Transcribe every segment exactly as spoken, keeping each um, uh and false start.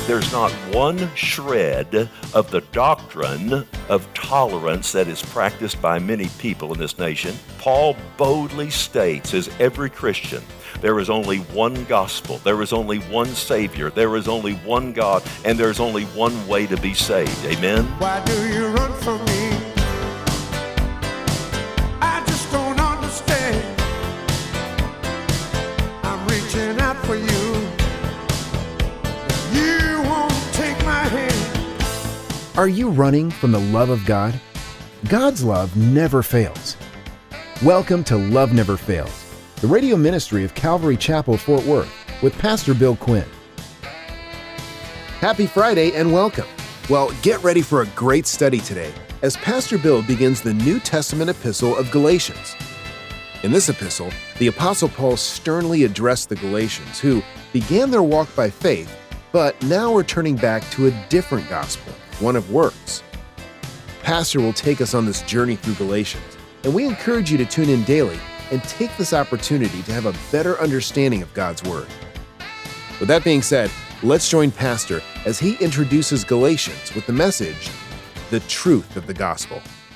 There's not one shred of the doctrine of tolerance that is practiced by many people in this nation. Paul boldly states, as every Christian, there is only one gospel, there is only one Savior, there is only one God, and there's only one way to be saved. Amen? Why do you run from me? I just don't understand. I'm reaching out for you. You won't take my hand. Are you running from the love of God? God's love never fails. Welcome to Love Never Fails, the radio ministry of Calvary Chapel, Fort Worth, with Pastor Bill Quinn. Happy Friday and welcome. Well, get ready for a great study today as Pastor Bill begins the New Testament epistle of Galatians. In this epistle, the Apostle Paul sternly addressed the Galatians who began their walk by faith, but now are turning back to a different gospel, one of works. Pastor will take us on this journey through Galatians, and we encourage you to tune in daily and take this opportunity to have a better understanding of God's Word. With that being said, let's join Pastor as he introduces Galatians with the message, The Truth of the Gospel.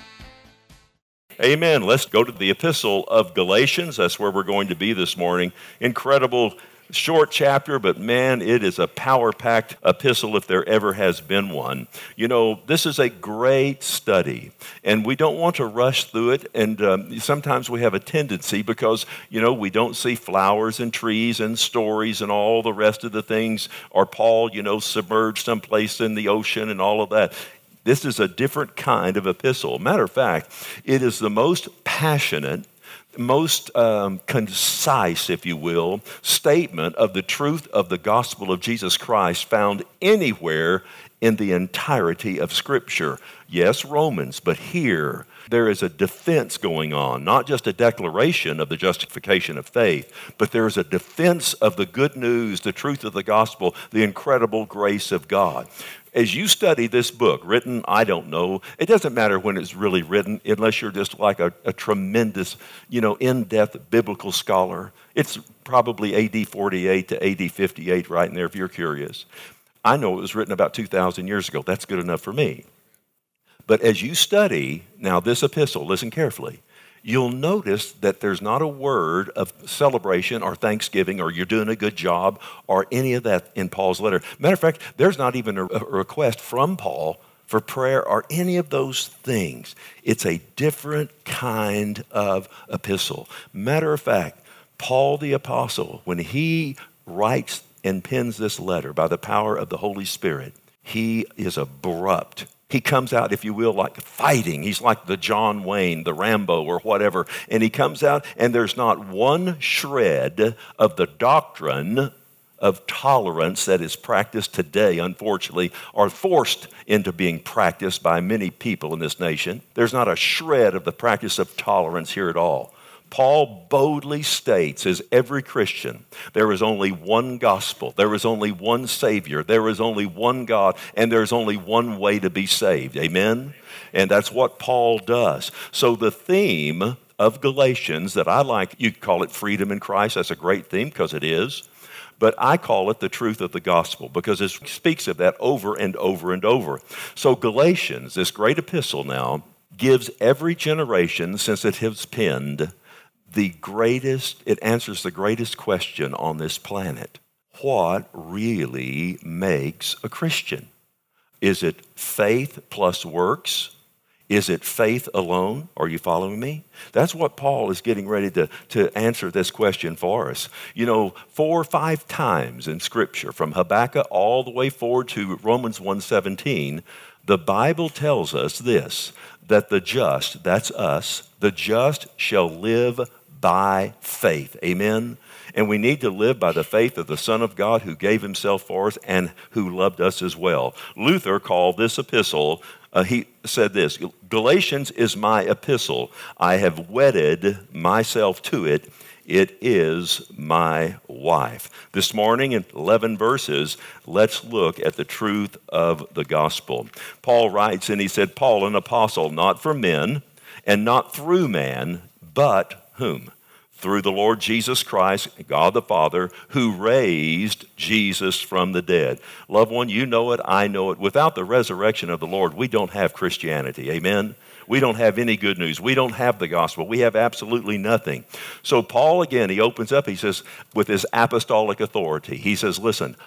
Amen. Let's go to the epistle of Galatians. That's where we're going to be this morning. Incredible short chapter, but man, it is a power-packed epistle if there ever has been one. You know, this is a great study, and we don't want to rush through it, and um, sometimes we have a tendency because, you know, we don't see flowers and trees and stories and all the rest of the things, or Paul, you know, submerged someplace in the ocean and all of that. This is a different kind of epistle. Matter of fact, it is the most passionate, most um, concise, if you will, statement of the truth of the gospel of Jesus Christ found anywhere in the entirety of Scripture. Yes, Romans, but here there is a defense going on, not just a declaration of the justification of faith, but there is a defense of the good news, the truth of the gospel, the incredible grace of God. As you study this book, written, I don't know, it doesn't matter when it's really written, unless you're just like a, a tremendous, you know, in-depth biblical scholar. It's probably A D forty-eight to A D fifty-eight right in there if you're curious. I know it was written about two thousand years ago. That's good enough for me. But as you study, now this epistle, listen carefully, you'll notice that there's not a word of celebration or thanksgiving or you're doing a good job or any of that in Paul's letter. Matter of fact, there's not even a, a request from Paul for prayer or any of those things. It's a different kind of epistle. Matter of fact, Paul the Apostle, when he writes and pens this letter by the power of the Holy Spirit, he is abrupt. He comes out, if you will, like fighting. He's like the John Wayne, the Rambo or whatever. And he comes out and there's not one shred of the doctrine of tolerance that is practiced today, unfortunately, or forced into being practiced by many people in this nation. There's not a shred of the practice of tolerance here at all. Paul boldly states, as every Christian, there is only one gospel, there is only one Savior, there is only one God, and there's only one way to be saved. Amen? And that's what Paul does. So the theme of Galatians that I like, you call it freedom in Christ. That's a great theme because it is. But I call it the truth of the gospel because it speaks of that over and over and over. So Galatians, this great epistle now, gives every generation since it has penned the greatest, it answers the greatest question on this planet. What really makes a Christian? Is it faith plus works? Is it faith alone? Are you following me? That's what Paul is getting ready to, to answer this question for us. You know, four or five times in Scripture, from Habakkuk all the way forward to Romans one seventeen, the Bible tells us this, that the just, that's us, the just shall live by faith. Amen? And we need to live by the faith of the Son of God who gave himself for us and who loved us as well. Luther called this epistle, uh, he said this, Galatians is my epistle. I have wedded myself to it. It is my wife. This morning in eleven verses, let's look at the truth of the gospel. Paul writes, and he said, Paul, an apostle, not for men and not through man, but whom? through the Lord Jesus Christ, God the Father, who raised Jesus from the dead. Loved one, you know it, I know it. Without the resurrection of the Lord, we don't have Christianity. Amen? We don't have any good news. We don't have the gospel. We have absolutely nothing. So Paul, again, he opens up, he says, with his apostolic authority, he says, listen,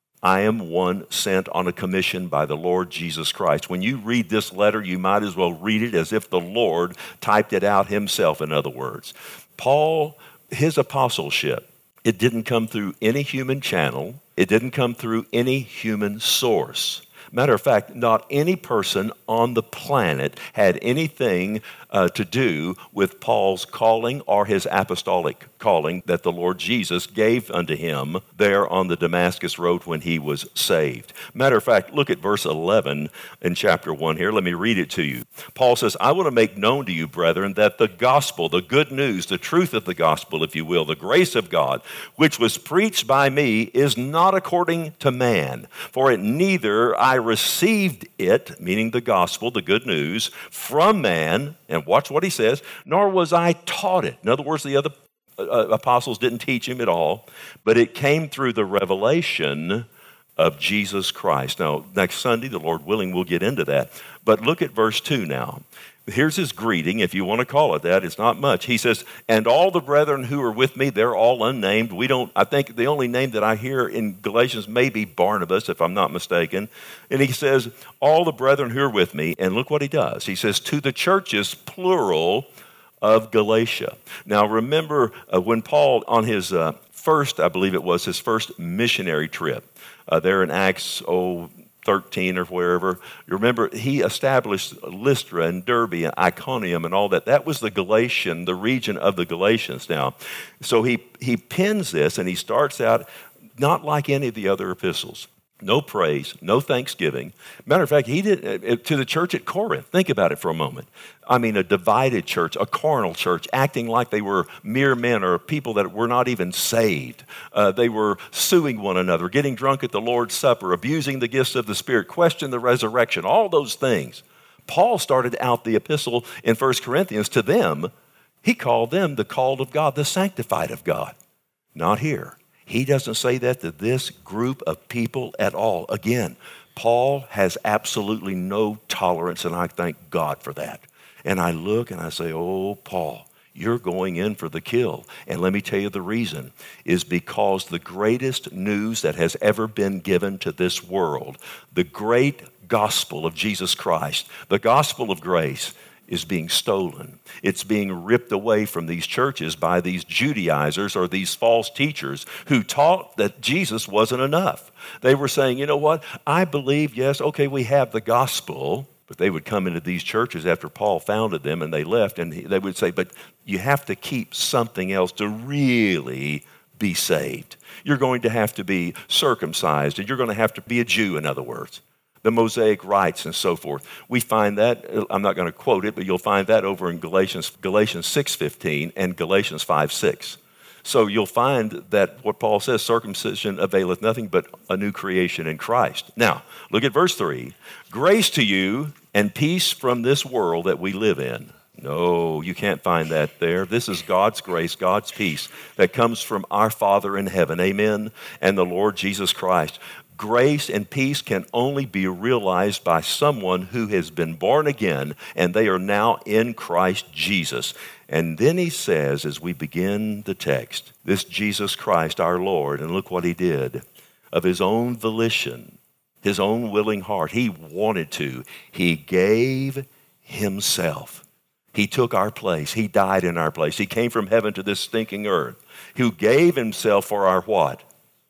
I am one sent on a commission by the Lord Jesus Christ. When you read this letter, you might as well read it as if the Lord typed it out himself, in other words. Paul, his apostleship, it didn't come through any human channel. It didn't come through any human source. Matter of fact, not any person on the planet had anything uh, to do with Paul's calling or his apostolic calling that the Lord Jesus gave unto him there on the Damascus road when he was saved. Matter of fact, look at verse eleven in chapter one here. Let me read it to you. Paul says, I want to make known to you, brethren, that the gospel, the good news, the truth of the gospel, if you will, the grace of God, which was preached by me, is not according to man. For it neither I received it, meaning the gospel, the good news, from man, and watch what he says, nor was I taught it. In other words, the other uh, apostles didn't teach him at all, but it came through the revelation of Jesus Christ. Now, next Sunday, the Lord willing, we'll get into that. But look at verse two now. Here's his greeting, if you want to call it that. It's not much. He says, and all the brethren who are with me, they're all unnamed. We don't, I think the only name that I hear in Galatians may be Barnabas, if I'm not mistaken. And he says, all the brethren who are with me, and look what he does. He says, to the churches, plural, of Galatia. Now remember uh, when Paul, on his uh, first, I believe it was his first missionary trip, uh, there in Acts, oh, thirteen or wherever. You remember, he established Lystra and Derbe and Iconium and all that. That was the Galatian, the region of the Galatians now. So he, he pins this and he starts out not like any of the other epistles. No praise, no thanksgiving. Matter of fact, he did uh, to the church at Corinth. Think about it for a moment. I mean, a divided church, a carnal church, acting like they were mere men or people that were not even saved. Uh, they were suing one another, getting drunk at the Lord's Supper, abusing the gifts of the Spirit, questioning the resurrection, all those things. Paul started out the epistle in First Corinthians to them. He called them the called of God, the sanctified of God. Not here. He doesn't say that to this group of people at all. Again, Paul has absolutely no tolerance, and I thank God for that. And I look and I say, oh, Paul, you're going in for the kill. And let me tell you the reason is because the greatest news that has ever been given to this world, the great gospel of Jesus Christ, the gospel of grace, is being stolen. It's being ripped away from these churches by these Judaizers or these false teachers who taught that Jesus wasn't enough. They were saying, you know what, I believe, yes, okay, we have the gospel, but they would come into these churches after Paul founded them and they left, and they would say, but you have to keep something else to really be saved. You're going to have to be circumcised, and you're going to have to be a Jew, in other words. The Mosaic rites and so forth. We find that, I'm not going to quote it, but you'll find that over in Galatians, Galatians six fifteen and Galatians five six. So you'll find that what Paul says, circumcision availeth nothing but a new creation in Christ. Now, look at verse three. Grace to you and peace from this world that we live in. No, you can't find that there. This is God's grace, God's peace that comes from our Father in heaven, amen, and the Lord Jesus Christ. Grace and peace can only be realized by someone who has been born again, and they are now in Christ Jesus. And then he says, as we begin the text, this Jesus Christ, our Lord, and look what he did, of his own volition, his own willing heart, he wanted to. He gave himself. He took our place. He died in our place. He came from heaven to this stinking earth. Who gave himself for our what?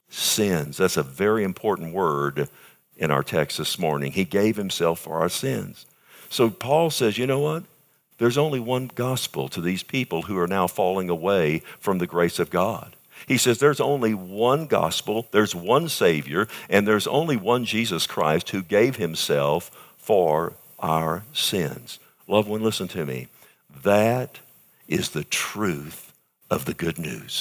Sins. That's a very important word in our text this morning. He gave himself for our sins. So Paul says, you know what? There's only one gospel to these people who are now falling away from the grace of God. He says there's only one gospel, there's one Savior, and there's only one Jesus Christ who gave himself for our sins. Loved one, listen to me. That is the truth of the good news.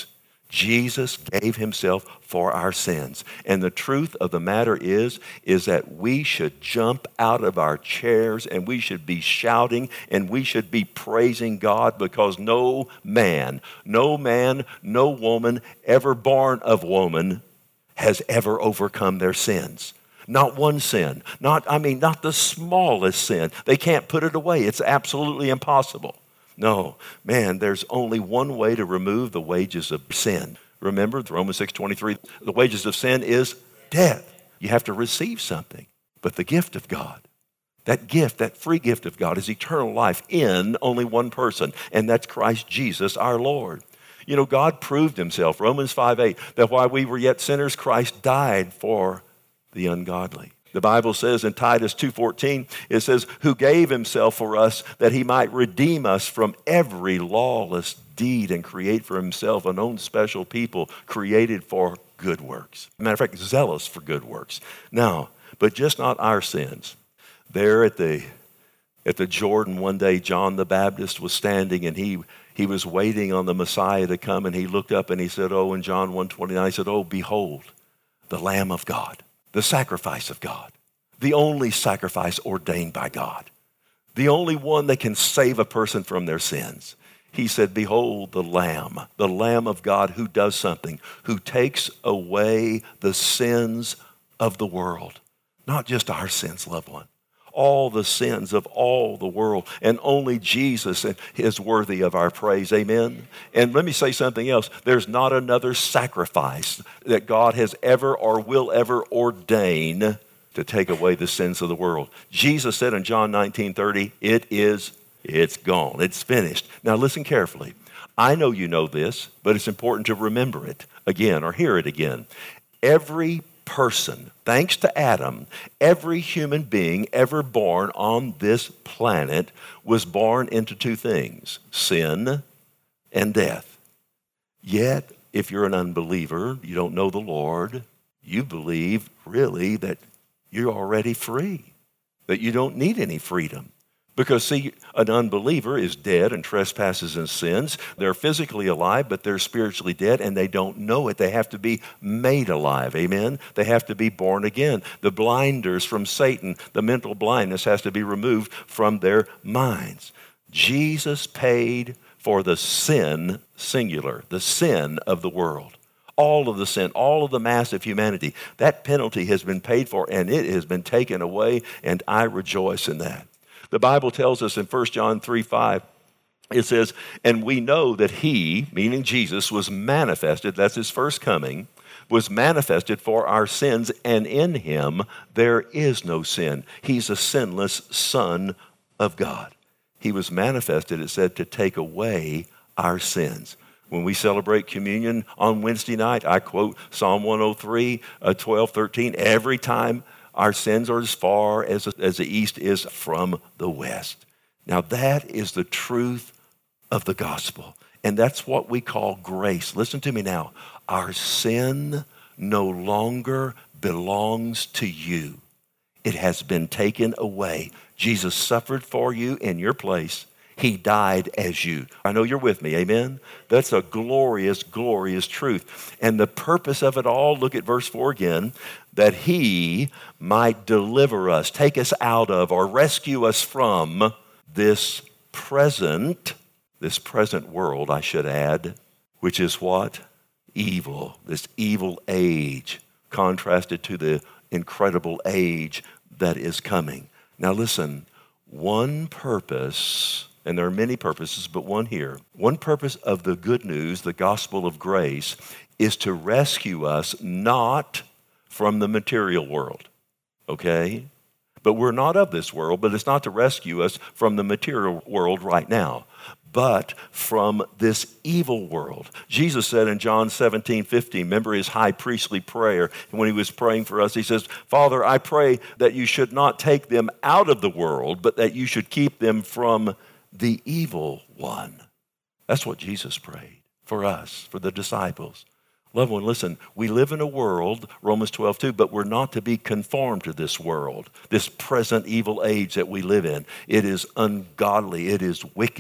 Jesus gave himself for our sins. And the truth of the matter is, is that we should jump out of our chairs and we should be shouting and we should be praising God, because no man, no man, no woman ever born of woman has ever overcome their sins. Not one sin. Not, I mean, not the smallest sin. They can't put it away. It's absolutely impossible. No, man, there's only one way to remove the wages of sin. Remember, Romans six twenty-three, the wages of sin is death. You have to receive something. But the gift of God, that gift, that free gift of God, is eternal life in only one person, and that's Christ Jesus our Lord. You know, God proved himself, Romans five eight, that while we were yet sinners, Christ died for the ungodly. The Bible says in Titus two fourteen, it says, who gave himself for us that he might redeem us from every lawless deed and create for himself an own special people created for good works. Matter of fact, zealous for good works. Now, but just not our sins. There at the at the Jordan one day, John the Baptist was standing and he he was waiting on the Messiah to come, and he looked up and he said, oh, in John one twenty-nine, he said, oh, behold, the Lamb of God. The sacrifice of God, the only sacrifice ordained by God, the only one that can save a person from their sins. He said, behold the Lamb, the Lamb of God who does something, who takes away the sins of the world. Not just our sins, loved one. All the sins of all the world, and only Jesus is worthy of our praise. Amen. And let me say something else. There's not another sacrifice that God has ever or will ever ordain to take away the sins of the world. Jesus said in John nineteen thirty, it is, it's gone. It's finished. Now listen carefully. I know you know this, but it's important to remember it again or hear it again. Every person, thanks to Adam, every human being ever born on this planet was born into two things, sin and death. Yet, if you're an unbeliever, you don't know the Lord, you believe really that you're already free, that you don't need any freedom. Because, see, an unbeliever is dead in trespasses and sins. They're physically alive, but they're spiritually dead, and they don't know it. They have to be made alive, amen? They have to be born again. The blinders from Satan, the mental blindness, has to be removed from their minds. Jesus paid for the sin, singular, the sin of the world. All of the sin, all of the mass of humanity. That penalty has been paid for, and it has been taken away, and I rejoice in that. The Bible tells us in First John three five, it says, and we know that he, meaning Jesus, was manifested, that's his first coming, was manifested for our sins, and in him there is no sin. He's a sinless Son of God. He was manifested, it said, to take away our sins. When we celebrate communion on Wednesday night, I quote Psalm one oh three, twelve, thirteen, every time our sins are as far as, as the east is from the west. Now that is the truth of the gospel. And that's what we call grace. Listen to me now. Our sin no longer belongs to you. It has been taken away. Jesus suffered for you in your place. He died as you. I know you're with me, amen? That's a glorious, glorious truth. And the purpose of it all, look at verse four again, that he might deliver us, take us out of, or rescue us from this present, this present world, I should add, which is what? Evil, this evil age, contrasted to the incredible age that is coming. Now listen, one purpose, and there are many purposes, but one here. One purpose of the good news, the gospel of grace, is to rescue us not from the material world, okay? But we're not of this world, but it's not to rescue us from the material world right now, but from this evil world. Jesus said in John seventeen fifteen, remember his high priestly prayer, and when he was praying for us, he says, Father, I pray that you should not take them out of the world, but that you should keep them from the evil one. That's what Jesus prayed for us, for the disciples. Loved one, listen, we live in a world, Romans twelve two, but we're not to be conformed to this world, this present evil age that we live in. It is ungodly, it is wicked.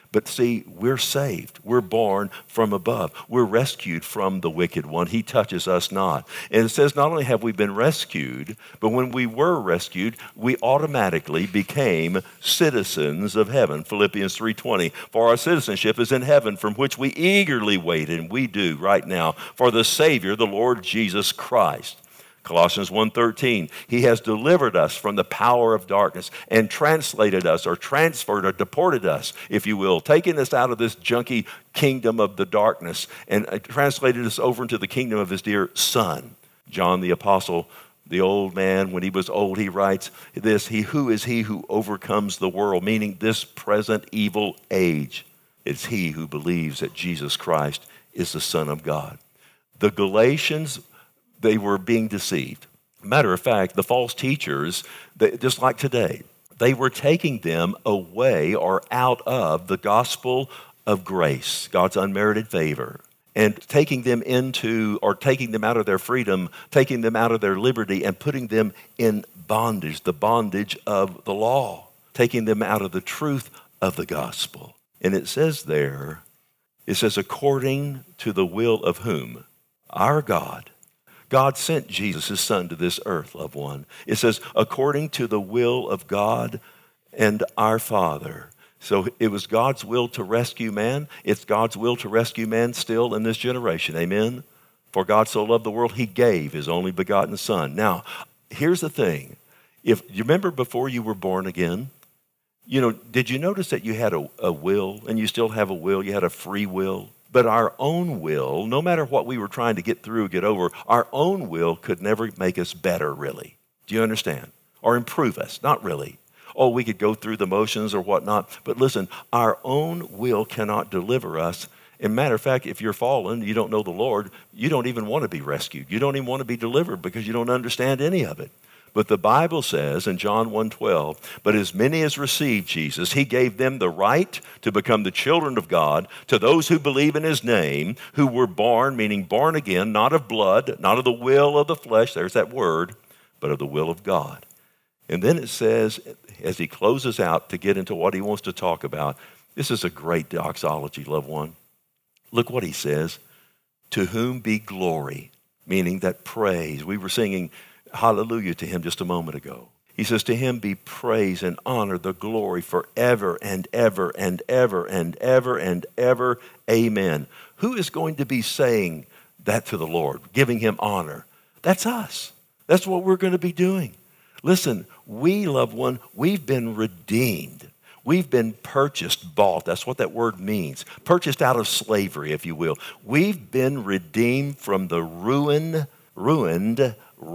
But see, we're saved. We're born from above. We're rescued from the wicked one. He touches us not. And it says not only have we been rescued, but when we were rescued, we automatically became citizens of heaven. Philippians three twenty, for our citizenship is in heaven, from which we eagerly wait, and we do right now, for the Savior, the Lord Jesus Christ. Colossians one thirteen, he has delivered us from the power of darkness and translated us or transferred or deported us, if you will, taking us out of this junky kingdom of the darkness and translated us over into the kingdom of his dear Son. John the Apostle, the old man, when he was old, he writes this, he who is he who overcomes the world, meaning this present evil age. It's he who believes that Jesus Christ is the Son of God. The Galatians, they were being deceived. Matter of fact, the false teachers, they, just like today, they were taking them away or out of the gospel of grace, God's unmerited favor, and taking them into, or taking them out of their freedom, taking them out of their liberty and putting them in bondage, the bondage of the law, taking them out of the truth of the gospel. And it says there, it says, according to the will of whom? Our God. God sent Jesus, his son, to this earth, loved one. It says, according to the will of God and our Father. So it was God's will to rescue man. It's God's will to rescue man still in this generation. Amen? For God so loved the world, he gave his only begotten son. Now, here's the thing. If you remember before you were born again, you know, did you notice that you had a, a will, and you still have a will? You had a free will. But our own will, no matter what we were trying to get through, get over, our own will could never make us better, really. Do you understand? Or improve us, not really. Oh, we could go through the motions or whatnot. But listen, our own will cannot deliver us. And matter of fact, if you're fallen, you don't know the Lord, you don't even want to be rescued. You don't even want to be delivered because you don't understand any of it. But the Bible says in John one twelve, but as many as received Jesus, he gave them the right to become the children of God, to those who believe in his name, who were born, meaning born again, not of blood, not of the will of the flesh, there's that word, but of the will of God. And then it says, as he closes out to get into what he wants to talk about, this is a great doxology, loved one. Look what he says, to whom be glory, meaning that praise. We were singing hallelujah to him just a moment ago. He says, to him be praise and honor, the glory forever and ever and ever and ever and ever. Amen. Who is going to be saying that to the Lord, giving him honor? That's us. That's what we're going to be doing. Listen, we, loved one, we've been redeemed. We've been purchased, bought. That's what that word means. Purchased out of slavery, if you will. We've been redeemed from the ruin, ruined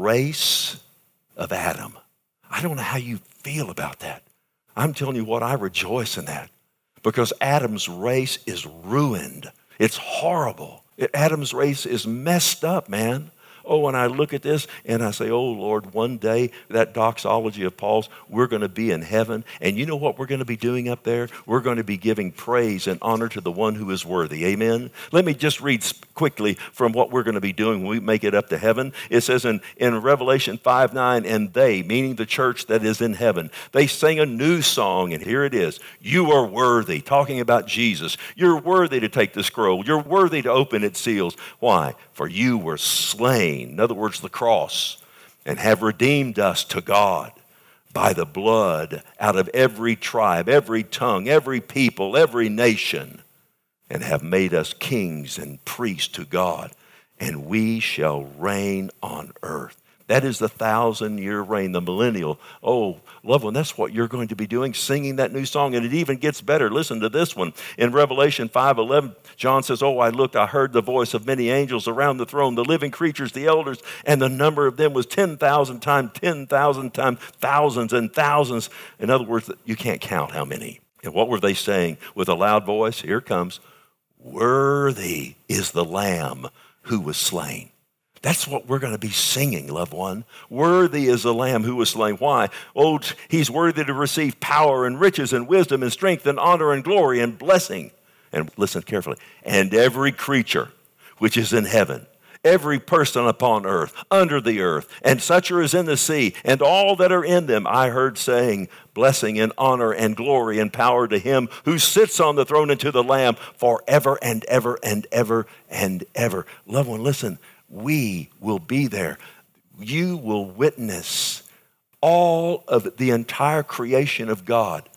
race of Adam. I don't know how you feel about that. I'm telling you what, I rejoice in that because Adam's race is ruined. It's horrible. Adam's race is messed up, man. Oh, and I look at this and I say, oh, Lord, one day that doxology of Paul's, we're going to be in heaven. And you know what we're going to be doing up there? We're going to be giving praise and honor to the one who is worthy. Amen? Let me just read quickly from what we're going to be doing when we make it up to heaven. It says in, in Revelation five nine, and they, meaning the church that is in heaven, they sang a new song, and here it is. You are worthy, talking about Jesus. You're worthy to take the scroll. You're worthy to open its seals. Why? For you were slain. In other words, the cross, and have redeemed us to God by the blood out of every tribe, every tongue, every people, every nation, and have made us kings and priests to God, and we shall reign on earth. That is the thousand-year reign, the millennial. Oh, loved one, that's what you're going to be doing, singing that new song. And it even gets better. Listen to this one. In Revelation five eleven, John says, oh, I looked, I heard the voice of many angels around the throne, the living creatures, the elders, and the number of them was ten thousand times, ten thousand times, thousands and thousands. In other words, you can't count how many. And what were they saying with a loud voice? Here it comes. Worthy is the Lamb who was slain. That's what we're going to be singing, loved one. Worthy is the Lamb who was slain. Why? Oh, he's worthy to receive power and riches and wisdom and strength and honor and glory and blessing. And listen carefully. And every creature which is in heaven every person upon earth, under the earth, and such are as in the sea, and all that are in them, I heard saying, blessing and honor and glory and power to him who sits on the throne and to the Lamb forever and ever and ever and ever. Loved one, listen, we will be there. You will witness all of the entire creation of God.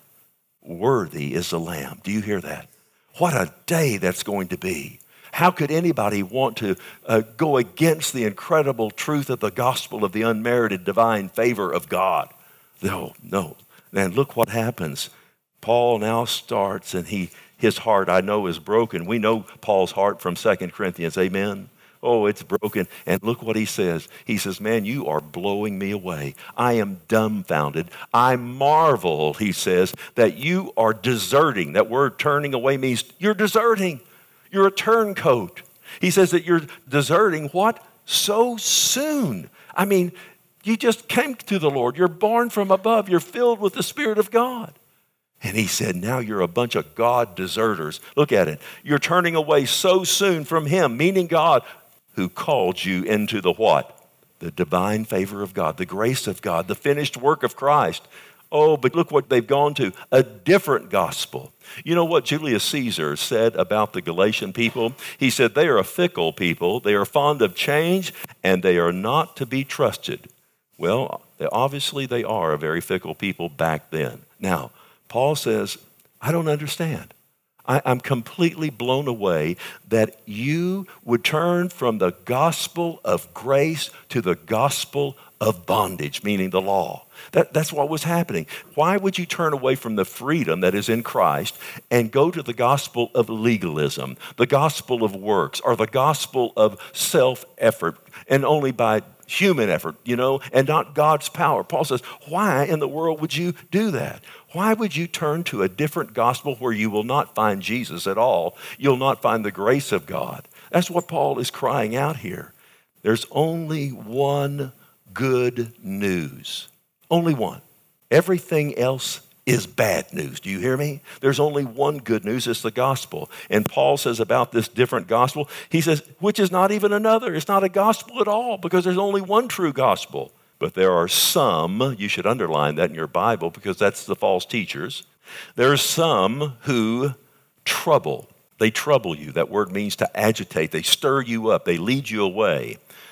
Worthy is the Lamb. Do you hear that? What a day that's going to be. How could anybody want to uh, go against the incredible truth of the gospel of the unmerited divine favor of God? No, no. And look what happens. Paul now starts, and he his heart, I know, is broken. We know Paul's heart from Second Corinthians, amen? Oh, it's broken. And look what he says. He says, man, you are blowing me away. I am dumbfounded. I marvel, he says, that you are deserting. That word turning away means you're deserting. You're a turncoat. He says that you're deserting what? So soon. I mean, you just came to the Lord. You're born from above. You're filled with the Spirit of God. And he said, now you're a bunch of God deserters. Look at it. You're turning away so soon from him, meaning God, who called you into the what? The divine favor of God, the grace of God, the finished work of Christ. Oh, but look what they've gone to, a different gospel. You know what Julius Caesar said about the Galatian people? He said they are a fickle people, they are fond of change, and they are not to be trusted. Well, obviously they are a very fickle people back then. Now, Paul says, I don't understand. I, I'm completely blown away that you would turn from the gospel of grace to the gospel of bondage, meaning the law. That, that's what was happening. Why would you turn away from the freedom that is in Christ and go to the gospel of legalism, the gospel of works, or the gospel of self-effort, and only by human effort, you know, and not God's power? Paul says, why in the world would you do that? Why would you turn to a different gospel where you will not find Jesus at all? You'll not find the grace of God. That's what Paul is crying out here. There's only one good news. Only one. Everything else is bad news. Do you hear me? There's only one good news. It's the gospel. And Paul says about this different gospel, he says, which is not even another. It's not a gospel at all because there's only one true gospel. But there are some, you should underline that in your Bible because that's the false teachers. There are some who trouble. They trouble you. That word means to agitate. They stir you up. They lead you away.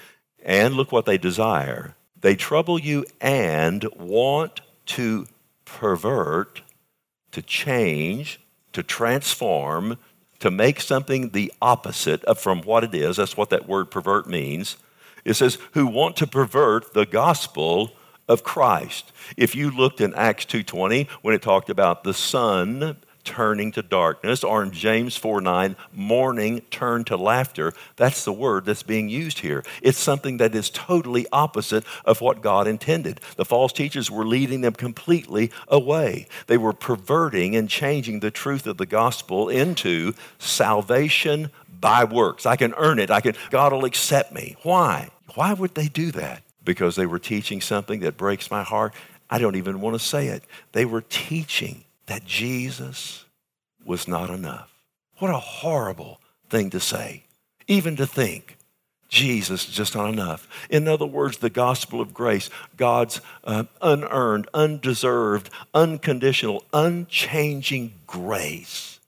And look what they desire. They trouble you and want to pervert, to change, to transform, to make something the opposite of from what it is. That's what that word pervert means. It says, who want to pervert the gospel of Christ. If you looked in Acts two twenty, when it talked about the sun turning to darkness, or in James four nine, mourning turned to laughter, that's the word that's being used here. It's something that is totally opposite of what God intended. The false teachers were leading them completely away. They were perverting and changing the truth of the gospel into salvation by works. I can earn it. I can. God will accept me. Why? Why would they do that? Because they were teaching something that breaks my heart. I don't even want to say it. They were teaching that Jesus was not enough. What a horrible thing to say, even to think Jesus is just not enough. In other words, the gospel of grace, God's uh, unearned, undeserved, unconditional, unchanging grace.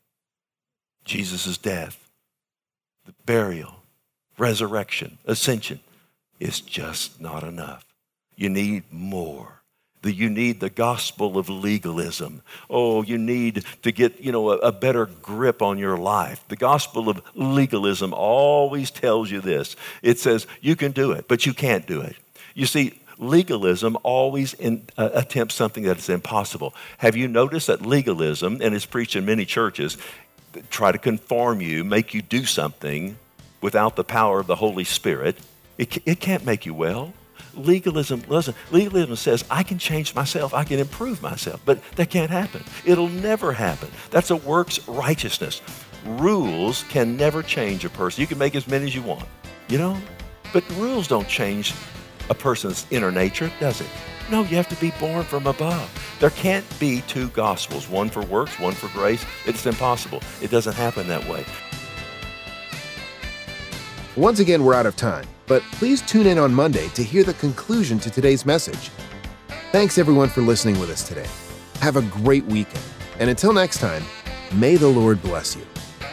Jesus' death, the burial, resurrection, ascension is just not enough. You need more. The, you need the gospel of legalism. Oh, you need to get, you know, a, a better grip on your life. The gospel of legalism always tells you this. It says you can do it, but you can't do it. You see, legalism always in, uh, attempts something that is impossible. Have you noticed that legalism, and it's preached in many churches, try to conform you, make you do something without the power of the Holy Spirit? It, it can't make you well. Legalism, listen, legalism says, I can change myself, I can improve myself, but that can't happen. It'll never happen. That's a works righteousness. Rules can never change a person. You can make as many as you want, you know, but rules don't change a person's inner nature, does it? No, you have to be born from above. There can't be two gospels, one for works, one for grace. It's impossible. It doesn't happen that way. Once again, we're out of time, but please tune in on Monday to hear the conclusion to today's message. Thanks everyone for listening with us today. Have a great weekend, and until next time, may the Lord bless you.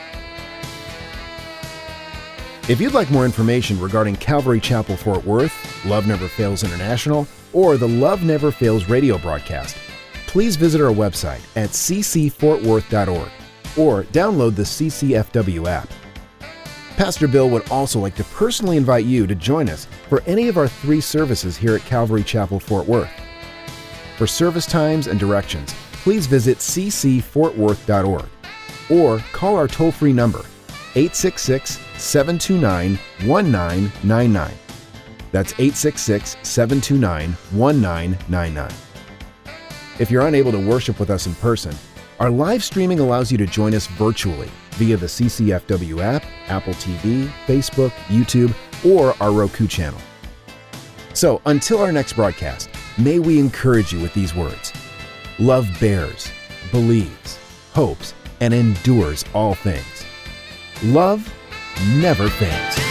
If you'd like more information regarding Calvary Chapel Fort Worth, Love Never Fails International, or the Love Never Fails radio broadcast, please visit our website at c c fort worth dot org or download the C C F W app. Pastor Bill would also like to personally invite you to join us for any of our three services here at Calvary Chapel Fort Worth. For service times and directions, please visit c c fort worth dot org or call our toll-free number eight six six, seven two nine, one nine nine nine. That's eight six six, seven two nine, one nine nine nine. If you're unable to worship with us in person, our live streaming allows you to join us virtually via the C C F W app, Apple T V, Facebook, YouTube, or our Roku channel. So until our next broadcast, may we encourage you with these words. Love bears, believes, hopes, and endures all things. Love never fails.